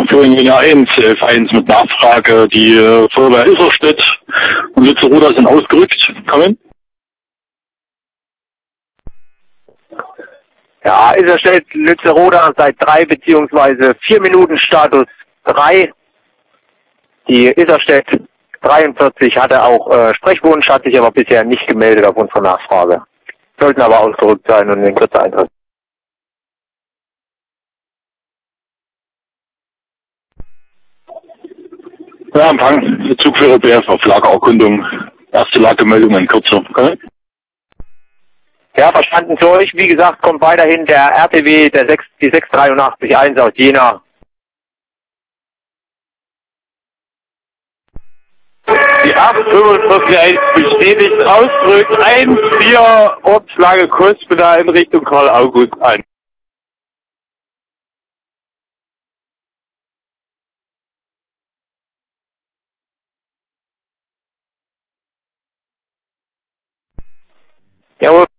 für Linie 1, 11.1 mit Nachfrage. Die Feuerwehr Isarstedt und Lützeroda sind ausgerückt. Kommen? Ja, Isarstedt, Lützeroda seit 3 bzw. 4 Minuten Status 3. Die Isarstedt 43 hatte auch Sprechwunsch, hat sich aber bisher nicht gemeldet auf unsere Nachfrage. Sollten aber ausgerückt sein und in Kürze eintreffen. Ja, Empfang. Zugführer BF auf Lagererkundung. Erste Lagemeldung in Kürze. Okay? Ja, verstanden für euch. Wie gesagt, kommt weiterhin der RTW, die 6881 aus Jena. Die 845 bestätigt ausdrückt 1-4 Ortslage Kospeda in Richtung Karl August ein. Jawohl.